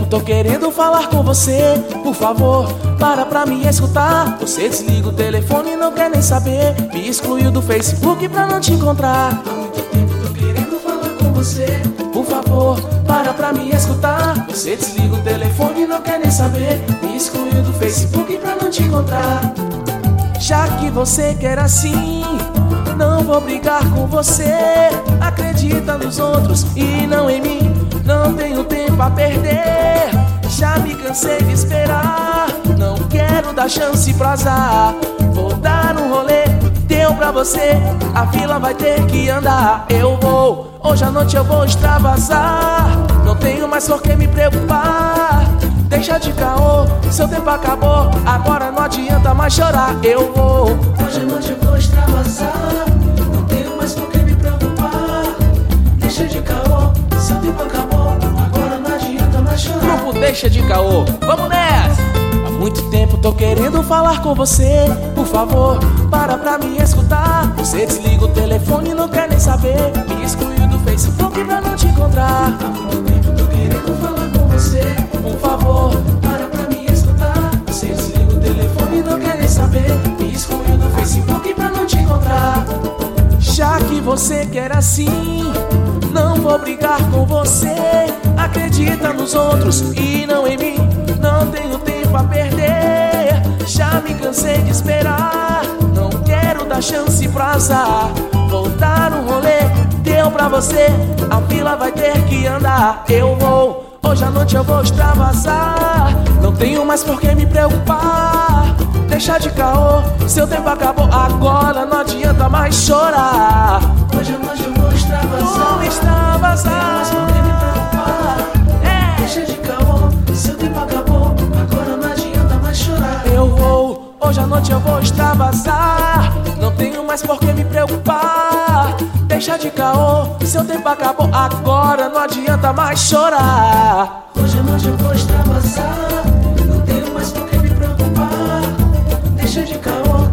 tô querendo falar com você. Por favor, para pra me escutar. Você desliga o telefone e não quer nem saber. Me excluiu do Facebook pra não te encontrar. Há muito tempo tô querendo falar com você. Por favor, para pra me escutar. Você desliga o telefone e não quer nem saber. Me excluiu do Facebook pra não te encontrar. Já que você quer assim, não vou brigar com você. Acredita nos outros e não em mim. Não tenho tempo a perder. Já me cansei de esperar. Não quero dar chance pro azar. Vou dar um rolê, deu pra você. A fila vai ter que andar. Eu vou, hoje à noite eu vou extravasar. Não tenho mais por que me preocupar. Deixa de caô, seu tempo acabou. Agora não adianta mais chorar. Eu vou, hoje à noite eu vou extravasar. Não tenho mais por que me preocupar. Deixa de caô, seu tempo acabou. Agora não adianta mais chorar. Grupo Deixa de Caô, vamos nessa! Há muito tempo tô querendo falar com você. Por favor, para pra me escutar. Você desliga o telefone e não quer nem saber. Me excluiu do Facebook pra não te encontrar. Há muito tempo tô querendo falar com você. Por favor, para pra me escutar. Você desliga o telefone e não quer nem saber. Me excluiu do Facebook pra não te encontrar. Já que você quer assim, não vou brigar com você. Acredita nos outros e não em mim. Não tenho tempo a perder. Já me cansei de esperar. Não quero dar chance pro azar. Vou dar um rolê, deu pra você. A fila vai ter que andar. Eu vou, hoje à noite eu vou extravasar. Não tenho mais por que me preocupar. Deixa de caô, seu tempo acabou. Agora não adianta mais chorar. Hoje à noite eu vou extravasar. Vou extravasar. Não tenho mais por que me preocupar. Deixa de caô, seu tempo acabou. Agora não adianta mais chorar. Eu vou, hoje à noite eu vou extravasar. Não tenho mais por que me preocupar. Deixa de caô, seu tempo acabou. Agora não adianta mais chorar. Hoje à noite eu vou extravasar. Não tenho mais por que me preocupar. Deixa de caô,